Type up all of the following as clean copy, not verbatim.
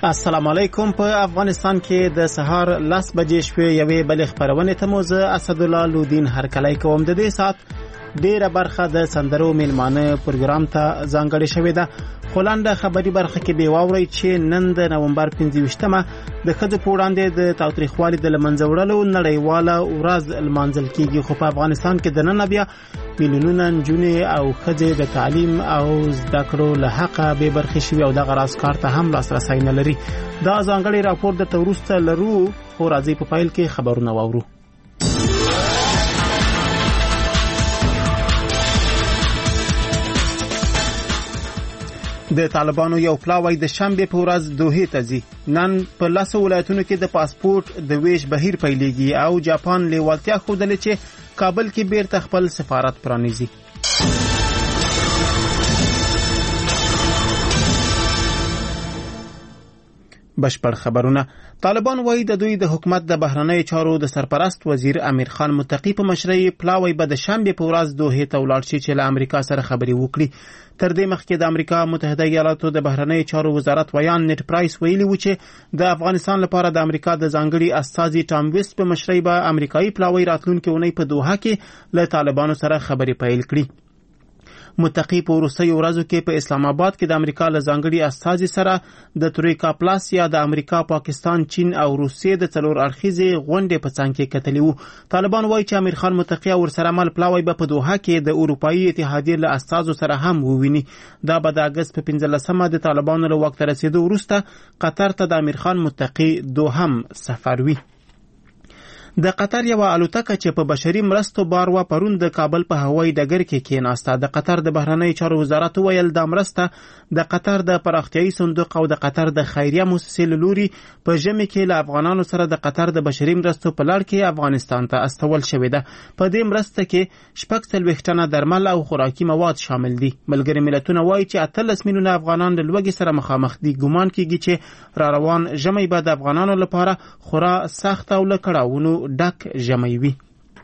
السلام علیکم. په افغانستان کې د سهار 10 بجې شوې یوې بلې خبرونه ته مو زه اسدالله لودین هرکلی کوم. د دې سات ډیره برخه د سندرو میلمانه پروګرام ته ځانګړې شوې ده. خو لنډه خبري برخه کې به واورئ چې نن د نومبر 25مه د ښځو په وړاندې د تاوتریخوالي د له منځه وړلو نړیواله ورځ لمانځل کیږي. خو په افغانستان کې دننه بیا میلیونونه نجونې او ښځې د تعلیم او زده کړو له حقه بې برخې شوي او دغه راز کار ته هم لاسرسی نه لري. دا ځانګړی راپور درته وروسته لرو، خو راځئ په پیل کې خبرونه واورو. د طالبانو یو پلاوی د شنبه په ورځ دوحې ته ځي. نن په 10 ولایتونو کې د پاسپورت د ویش بهیر پیلېږي او جاپان لیوالتیا ښودلې چې کابل کې بیرته خپل سفارت پرانیزي. بشپړ خبرونه. طالبان وایي د دوی د حکومت د بهرنیو چارو د سرپرست وزیر امیر خان متقی په مشرۍ پلاوی به د شنبه په ورځ دوحې ته ولاړ شي چې له امریکا سره خبرې وکړي. تر دې مخکې د امریکا متحده ایالاتو د بهرنیو چارو وزارت ویان نیټ پرایس ویلي و چې د افغانستان لپاره د امریکا د ځانګړي استازي ټام ویست په مشرۍ به امریکایي پلاوی راتلونکي اونۍ په دوحه کې له طالبانو سره خبرې پیل کړي. متقی په وروستیو ورځو کې په اسلام آباد کې د امریکا له ځانګړي استازي سره د تریکا پلاس یا د امریکا، پاکستان، چین او روسیې د څلور اړخیزې غونډې په څنګ کې کتلي وو. طالبان وایي چې امیر خان متقی او ورسره مل پلاوی به په دوحه کې د اروپایي اتحادیې له استازو سره هم وویني. دا به د اګست په 15مه د طالبانو له واک ته رسېدو وروسته قطر ته د امیر خان متقی دوهم سفر وي. د قطر یو الوتکه چې په بشري مرستو بار و پرون د کابل په هوایي ډګر کې کېناسته. د قطر د بهرنیو چارو وزارت ویل دا مرسته د قطر د پراختیایي صندوق او د قطر د خیریه مؤسسې له لوري په ژمي کې له افغانانو سره د قطر د بشري مرستو په لړ کې افغانستان ته استول شوې ده. په دې مرسته کې 46 ټنه درمل او خوراکي مواد شامل دي. ملګري ملتونه وایي چې 18 میلیونه افغانان د لوږې سره مخامخ دي. ګمان کېږي چې را روان ژمی به د افغانانو لپاره خورا سخت او له کړاوونو ډک ژمی وي.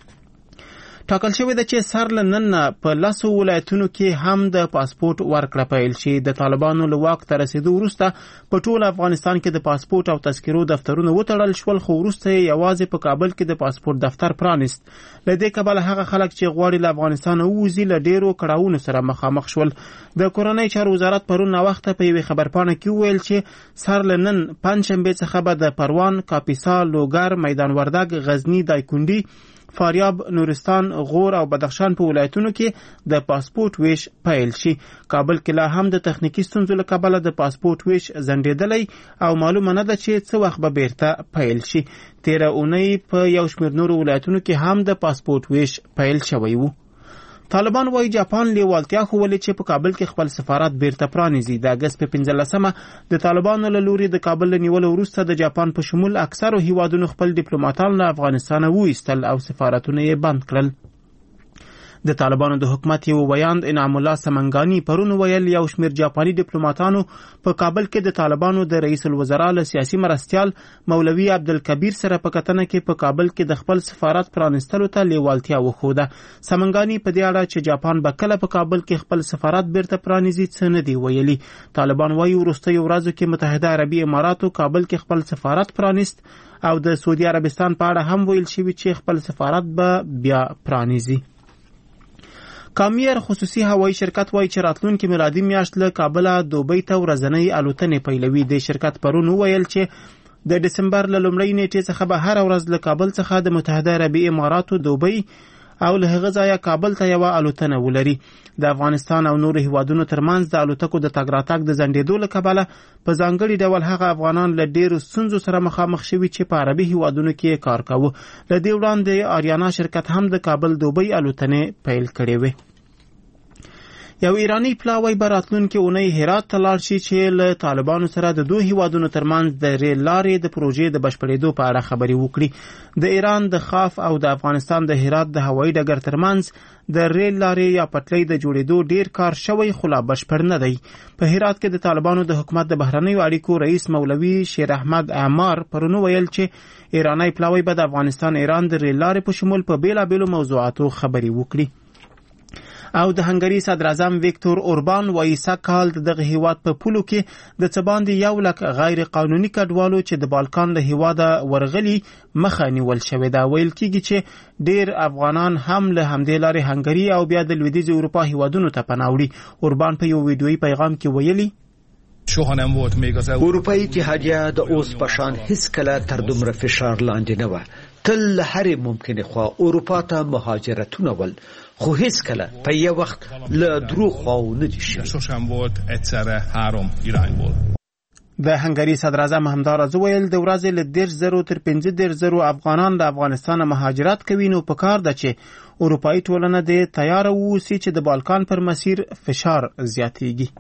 ټاکل شوې ده چې سر له نن په 10 ولایتونو کې هم د پاسپورت ورکړه پیل شي. د طالبانو له واک ته رسېدو وروسته په ټول افغانستان کې د پاسپورت او تذکرو دفترونه وتړل شول، خو وروسته یوازې په کابل کې د پاسپورت دفتر پرانیست. له دې کبله هغه خلک چې غواړي له افغانستان ووځي له ډیرو کړاوونو سره مخامخ شول. د کورنۍ چارو وزارت پرون ناوخته په یوې خبرپاڼه کې وویل چې سر له نن پنجشنبې څخه به د پروان، کاپیسا، لوګر، میدان وردګ، غزنی، دایکنډي، فاریاب، نورستان، غور او بدخشان په ولایتونو کې د پاسپورت ویش پیل شي. کابل کې لا هم د تخنیکی ستونزو له کبله د پاسپورت ویش ځنډېدلی او معلومه نه ده چې څه وخت به بیرته پیل شي. تیره اونۍ په یو شمېر نورو ولایتونو کې هم د پاسپورت ویش پیل شوی وو. طالبان وایي جاپان لیوالتیا ښودلې چې په کابل کې خپل سفارت بیرته پرانیزي. د اګست په 15مه د طالبانو له لوري د کابل له نیولو وروسته د جاپان په شمول اکثرو هیوادونو خپل ډیپلوماټان له افغانستانه وایستل او سفارتونه یې بند کړل. د طالبانو د حکومت یو ویاند انعام الله سمنګانی پرون ویل یو شمېر جاپاني ډیپلوماټانو په کابل کې د طالبانو د رئیس الوزرا له سیاسي مرستیال مولوي عبدالکبیر سره په کتنه کې په کابل کې د خپل سفارت پرانیستلو ته لیوالتیا وښوده. سمنګانی په دې اړه چې جاپان به کله په کابل کې خپل سفارت بیرته پرانیزي څه نه دی ویلي. طالبان وایي وروستیو ورځو کې متحده عربي اماراتو کابل کې خپل سفارت پرانیست او د سعودي عربستان په اړه هم ویل شوي چې خپل سفارت به بیا پرانیزي. کامیر خصوصي هوایي شرکت وایي چې راتلونکي میلادي میاشت له کابله دوبۍ ته ورځنۍ الوتنې پیلوي. د شرکت پرون وویل چې د دسمبر له لومړۍ نیټې څخه به هره ورځ له کابل څخه د متحده عربي اماراتو دوبۍ او له هغه ځایه کابل ته یوه الوتنه ولري. د افغانستان او نورو هیوادونو ترمنځ د الوتکو د تګ راتګ د ځنډېدو له کبله په ځانګړي ډول هغه افغانان له ډېرو ستونزو سره مخامخ شوي چې په عربي هیوادونو کې کار کاوه. له دې وړاندې آریانا شرکت هم د کابل دوبۍ الوتنې پیل کړې وې. یو ایرانی پلاوی به راتلونکې اونۍ هرات ته لاړ شي چې له طالبانو سره د دوه هیوادونو ترمنځ د ریل لارې د پروژې د بشپړېدو په اړه خبرې وکړي. د ایران د خاف او د افغانستان د هرات د هوایي ډګر ترمنځ د ریل لارې یا پټلۍ د جوړېدو ډیر کار شوی خو لا بشپړ نه دی. په هرات کې د طالبانو د حکومت د بهرنیو اړیکو رئیس مولوي شیر احمد عمار پرون ویل چې ایرانی پلاوی به د افغانستان ایران د ریل لارې په شمول په بیلابیلو موضوعاتو خبرې وکړي. او د هنګري صدر اعظم ویکتور اوربان وایي سږکال دغه هیواد په پولو کې د څه باندې 1 لک غیر قانوني کډوالو چې د بالکان له هیواده ورغلي مخه نیول شوې ده. ویل کېږي چې ډیر افغانان هم له همدې لارې هنګري او بیا د لویدیځ اروپا هیوادونو ته پناه وړي. اوربان په یو ویډیویي پیغام کې ویلي اروپایي اتحادیه د اوس په شان هیڅ کله تر دومره فشار لاندې نه وه. تل له هرې ممکنې خوا اروپا ته مهاجرتونه ول، خو هیڅ کله په یو وخت له درو خواو نه دي شوي. د هنګري صدر اعظم همداراز ویل د ورځې له 10,000 تر 15,000 افغانان د افغانستان مهاجرت کوي، نو پکار ده چې اروپایي ټولنه د تیار اوسي چې د بالکان پر مسیر فشار زیاتېږي.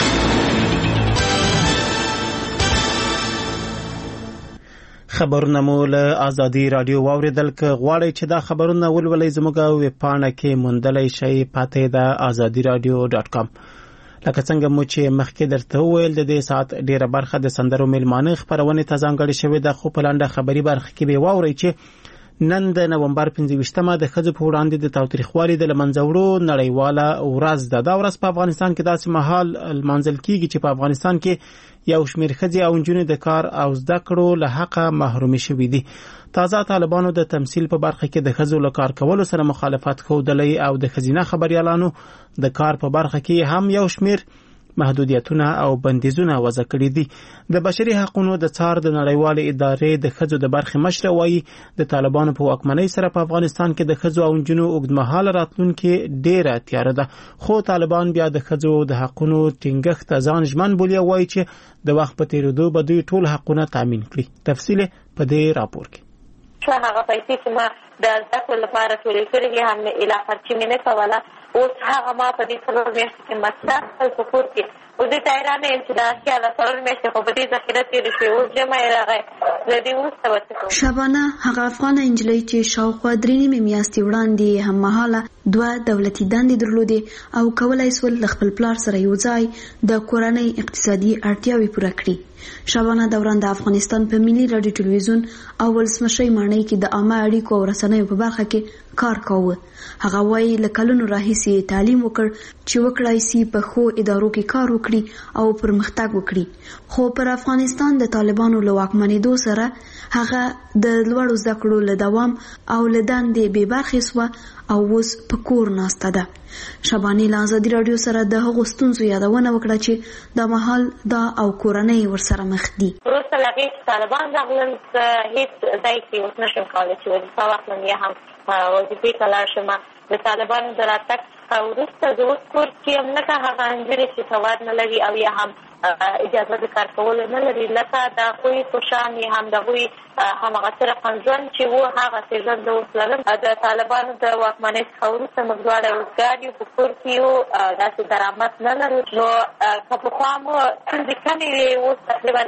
خبرونه مو له آزادي رادیو واوریدل. که غواړئ چې دا خبرونه ولولئ زموږ ویب پاڼه کې موندلی شئ، پته د azadiradio.com. لکه څنګه مو چې مخکې درته وویل د دې ساعت ډیره برخه د سندرو میلمانه خبرونه ته ځانګړې شوې ده، خو په لنډه خبري برخه کې به واورئ چې نن د نومبر 25مه د ښځو په وړاندې د تاوتریخوالي د لمنځه وړو نړیواله ورځ ده. دا ورځ په افغانستان کې داسې مهال لمانځل کیږي چې په افغانستان کې یو شمېر ښځې او نجونې د کار او زده کړو له حقه محرومې شوي دي. تازه طالبانو د تمثيل په برخه کې د ښځو له کار کولو سره مخالفت ښودلی او د ښځینه خبريالانو د کار په برخه کې هم یو شمېر محدودیتونه او بندیزونه وضع کړي دي. د بشري حقوقو د څار د نړیوالې ادارې د ښځو د برخې مشر وایي د طالبانو په واکمنۍ سره په افغانستان کې د ښځو او نجونو اوږدمهاله راتلونکي ډیره تیاره ده، خو طالبان بیا د ښځو د حقوقو ټینګښت ته ځان ژمن بولي او وایي چې د وخت په تیریدو به دوی ټول حقونه تامین کړي. تفصیل په دې راپور کې. هغه پیسې چې ما د زده کړو لپاره ټولې کړې وې هم اله خرچې مې نه کوله. اوس هغه ما په دې 4 میاشتې کې مصرف کړل په کور کې. اوس دې ته حیرانه یم چې دا اشیا د 4 میاشتې خو په دې ذخیره تېرې شوې، اوس جمع یې راغی. زه دې وروسته ورته کوم. شبانه هغه افغانه نجلۍ چې شاوخوا 3 میاشتې وړاندې هممهاله 2 دولتي دندې درلودې او کولای سول له خپل پلار سره یو ځای د کورنۍ اقتصادي اړتیاوې پوره کړي. شبانه دوران د افغانستان په ملي رادیو ټلویزیون او ولسمشي ماڼۍ کې د عامه اړیکو او رسنیو په برخه کې کار کاوه. هغه وايي له کلونو راهیسې تعلیم وکړ چې وکړای شي په خو ادارو کې کار وکړي او پرمختګ وکړي، خو پر افغانستان د طالبانو له واکمنېدو سره هغه د لوړو زده کړو له دوام او له دندې بې برخې سوه او اوس په کور ناسته ده. شبانې له آزادي رادیو سره د هغو ستونزو یادونه وکړه چې د مهال دا او کورنۍ ورسره مخ دي. وروسته له هغې چې طالبان راغلل هېڅ ځای کې اوس نشم کولی چې وظیفه واخلم یا هم وظیفې ته لاړ شم. د طالبانو د راتګ څخه وروسته زه اوس کور کې یم لکه هغه نجونې چې سواد نه لري او یا هم اجازه د کار کولو نه لري، لکه د هغوی په شان یا هم د هغوی همغسې رقم ژوند چې و هغسې ژوند زه اوس لرم. د طالبانو د واکمنۍ څخه وروسته موږ دواړه اوزګار یو، په کور کې یو، داسې درآمد نه لرو. نو که پخوا مو ستونزې کمې وې، اوس تقریبا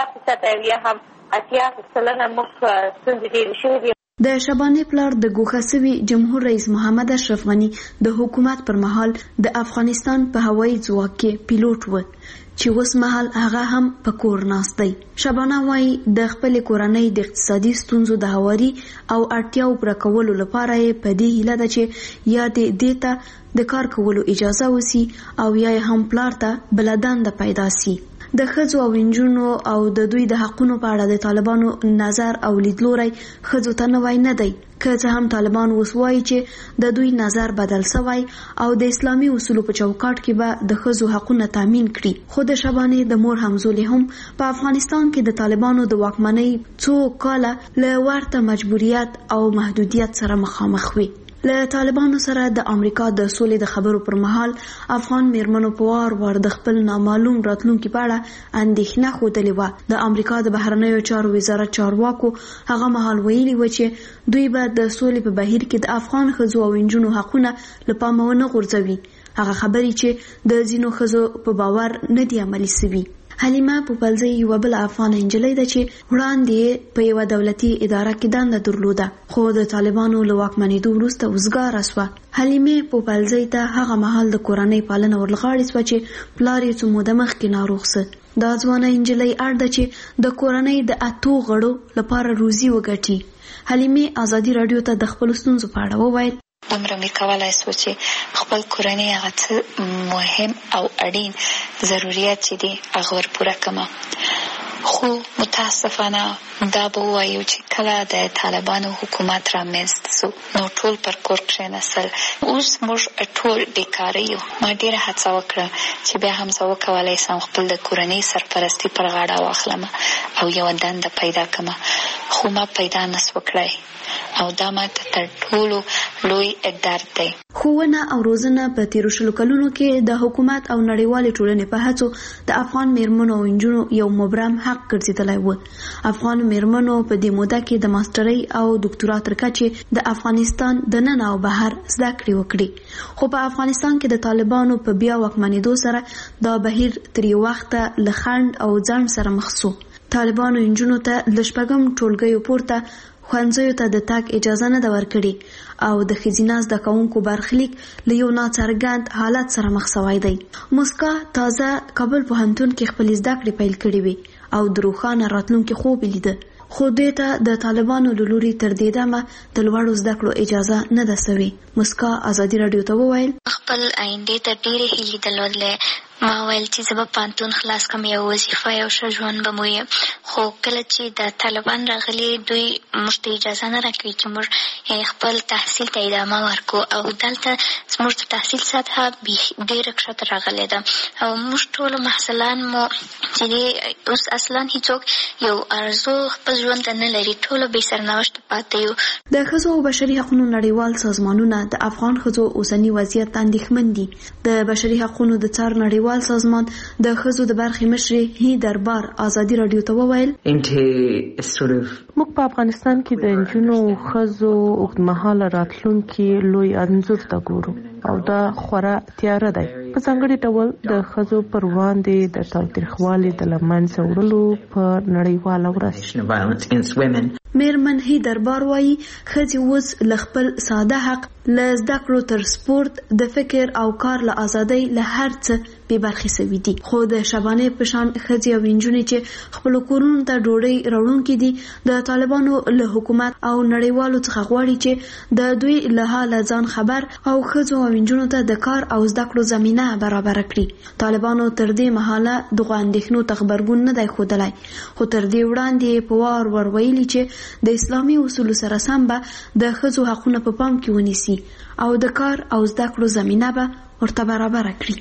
80% یا هم 80% موږ ستونزې ډېرې شوې دي. د شبانې پلار د ګوښه سوي جمهور رئیس محمد اشرف غني د حکومت پر مهال د افغانستان په هوایي ځواک کې پیلوټ و چې اوس مهال هغه هم په کور ناست دی. شبانه وايي د خپل کورنۍ د اقتصادي ستونزو د هواري او اړتیاو پوره کولو لپاره یې په دې هیله ده چې یا دې ته د کار کولو اجازه وسی او یا هم پلار ته بل دنده پیدا سي. د ښځو او نجونو او د دوی د حقونو په اړه د طالبانو نظر او لیدلوری ښځو ته نوی نه دی، که څه هم طالبان اوس وایي چې د دوی نظر بدل سوی او د اسلامي اصولو په چوکاټ کې به د ښځو حقونه تامین کړي. خو د شبانې د مور همزولې هم په افغانستان کې د طالبانو د واکمنۍ څو کاله له ورته مجبوریت او محدودیت سره مخامخ وي. له طالبانو سره د امریکا د سولې د خبرو پر مهال افغان میرمنو په وار د خپل نامعلوم راتلونکي په اړه اندېښنه ښودلې وه. د امریکا د بهرنیو چارو وزارت چارواکو هغه مهال ویلي و چې دوی به د سولې په بهیر کې د افغان ښځو او نجونو حقونه له پامه ونه غورځوي. هغه خبرې چې د ځینو ښځو په باور نه دي عملي سوي. حلیمه پوپلزی یو بل افغان نجلۍ ده چې وړاندې په یو دولتي اداره کې دنده درلوده، خو د طالبانو له واکمنېدو وروسته وزګاره شوه. حلیمه پوپلزی ته هغه مهال د کورنۍ پالنه ورلغاړې شوه چې پلار یې څو موده مخکې ناروغ سه. دا ځوانه نجلۍ اړ ده چې د کورنۍ د 8 غړو لپاره روزي وګټي. حلیمه آزادي رادیو ته د خپل ستونزو په اړه وویل. دومره مې کولای سو چې خپل کورنۍ هغه څه مهم او اړین ضرورت چې دي هغه ور پوره کړم. خو متاسفانه دا به وایو چې کله د طالبانو حکومت رامنځته سو نو ټول پر کور کښېنستل. اوس موږ ټول بیکاره یو. ما ډېره هڅه وکړه چې بیا هم زه وکولی سم خپل د کورنۍ سرپرستي پر غاړه واخلم او یوه دنده پیدا کړم، خو ما پیدا نسو کړی او دا ماته تر ټولو لوی درد دی. ښوونه او روزنه په تیرو شلو کلونو کې د حکومت او نړیوالې ټولنې په هڅو د افغان میرمنو او نجونو یو مبرم حق ګرځېدلی و. افغان میرمنو په دې موده کې د ماسترۍ او دکتورا تر کچې د افغانستان د ننه او بهر زده کړې وکړي. خو په افغانستان کې د طالبانو په بیا واکمنېدو سره دا بهیر تر یو وخته له خنډ او ځنډ سره مخ سو. طالبانو نجونو ته له شپږم ټولګیو پورته ښوونځیو ته د تګ اجازه نه ده ورکړې او د ښځینه زده کوونکو برخلیک له یو ناڅرګند حالت سره مخ سوی دی. مسکا تازه کابل پوهنتون کې خپلې زده کړې پیل کړې وې او د روښانه راتلونکي خوب یې لیده، خو دوی ته د طالبانو له لوري تر دې دمه د لوړو زده کړو اجازه نه ده سوې. مسکا ازادي راډیو ته وویل خپل آینده ته ډېرې هیلې درلودلې. ما ویل چې زه به پوهنتون خلاص کړم، یو وظیفه یو ښه ژوند به مو وي. خو کله چې د طالبان راغلي دوی موږ ته اجازه نه راکوي چې موږ خپل تحصیل ته ادامه ورکړو او دلته زموږ د تحصیل سطحه ډېره کښته راغلې ده او موږ ټولو محصلان مو چې دی اوس اصلا هیڅوک یو ارزو خپل ژوند ته نه لري، ټولو بې سرنوشته پاتې یو. د ښځو او بشري حقونو نړیوال سازمانونه د افغان ښځو اوسني وضعیت ته اندېښمن دي. د بشري حقونو د څار نړیوال سازمان د ښځو د برخې مشرې هی دربار ازادي راډیو ته وویل موږ په افغانستان کې د نجونو ښځو اوږدمهاله راتلونکي لوی انځور ته ګورو او دا خورا تیاره دی. په ځانګړي ډول د ښځو پر وړاندې د تاوتریخوالي د له منځه وړلو په نړیواله ورځ. میرمن هی دربار وایي ښځې اوس له خپل ساده حق له زده کړو تر سپورت د فکر او کار له ازادۍ له هر څه بې برخې سوي دي. خو د شبانې په شان ښځې او نجونې چې خپلو کورونو ته ډوډۍ راوړونکي دي د طالبانو له حکومت او نړیوالو څخه غواړي چې د دوی له حاله ځان خبر او ښځو او نجونو ته د کار او زده کړو زمینه برابره کړي. طالبانو تر دې مهاله دغو اندېښنو ته غبرګون نه دی ښودلی، خو تر دې وړاندې په وار ور ویلي چې د اسلامي اصولو سره سم به د ښځو حقونه په پام کې ونیسي او د کار او زده کړو زمینه به ورته برابره کړي.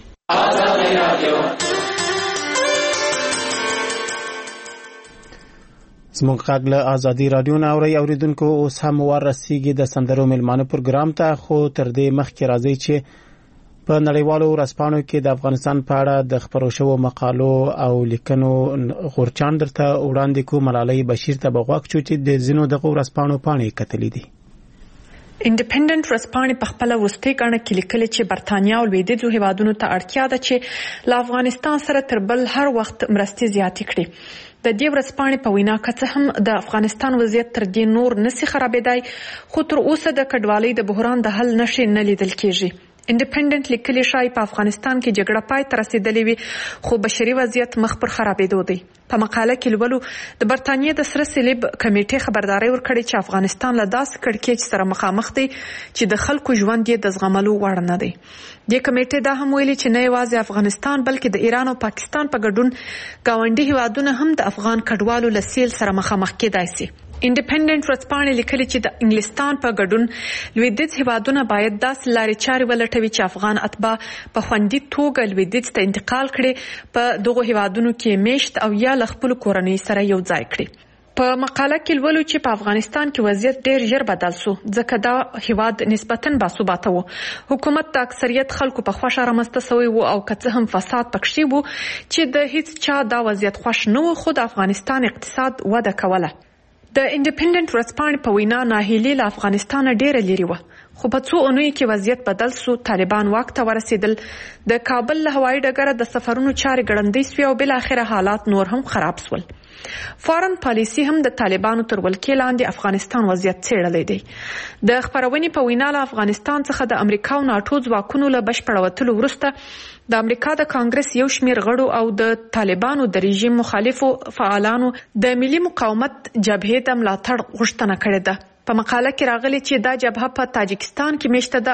زموږ غږ له ازادي راډیو نه اورئ اوریدونکو. اوس هم ورسیږي د سندرو ملمانه پروګرام ته، خو تر دې مخکې راځي چې په نړیوالو ورځپاڼو کې د افغانستان په اړه د خپرو شوو مقالو او لیکنو غورچاڼ درته وړاندې کوو. ملالۍ بشیر ته به غوږ شو چې د ځینو دغو ورځپاڼو پاڼې کتلې دي. انډیپندنت ورځپاڼې په خپله وروستۍ ګڼه کې لیکلي چې برتانیا او لویدیځو هیوادونو ته اړتیا ده چې له افغانستان سره تر بل هر وخت مرستې زیاتې کړي. د دې ورځپاڼې په وینا که څه هم د افغانستان وضعیت تر دې نور نسي خرابېدای، خو تر اوسه د کډوالۍ د بحران د حل نښې نه لیدل کېږي. انډیپندنت لیکلي شای په افغانستان کې جګړه پای ته رسیدلې وي خو بشري وضعیت مخ پر خرابېدو دی. په مقاله کې لولو د برتانیې د سره صلیب کمیټې خبرداري ورکړې چې افغانستان له داسې کړکېچ سره مخامخ دی چې د خلکو ژوند یې د زغملو وړ نه دی. دې کمیټې دا هم ویلي چې نه یوازې افغانستان بلکې د ایران او پاکستان په ګډون ګاونډي هیوادونه هم د افغان کډوالو له سیل سره مخامخ کېدای شي. انډیپندنت ورځپاڼې لیکلي چې د انګلستان په ګډون لویدیځ هیوادونه باید داسې لارې چارې ولټوي چې افغان اتباع په خوندي توګه لویدیځ ته انتقال کړي، په دغو هیوادونو کې میشت او یا له خپلو کورنۍ سره یو ځای کړي. په مقاله کې لولو چې په افغانستان کې وضعیت ډېر ژر بدل سو ځکه دا هیواد نسبتاً باثباته و. حکومت د اکثریت خلکو په خوښه رامنځته سوی و او که څه هم فساد پکښې و چې د هیڅ چا دا وضعیت خوښ نه و، خو د افغانستان اقتصاد وده کوله. د انډیپندنت ورځپاڼې په وینا ناهیلي له افغانستانه ډېره لرې وه، خو په څو اونیو کې وضعیت بدل سو. طالبان واک ته ورسېدل، د کابل له هوایي ډګره د سفرونو چارې ګړندۍ سوې او بالاخره حالات نور هم خراب سول. فارن پالیسي هم د طالبانو تر ولکې لاندې افغانستان وضعیت څېړلی دی. د خپرونې په وینا له افغانستان څخه د امریکا او ناټو ځواکونو له بشپړه وتلو وروسته د امریکا د کانګرس یو شمېر غړو او د طالبانو د رژیم مخالفو فعالانو د ملي مقاومت جبهې د ملاتړ غوښتنه کړې ده. په مقاله کې راغلي چې دا جبهه په تاجکستان کې میشته ده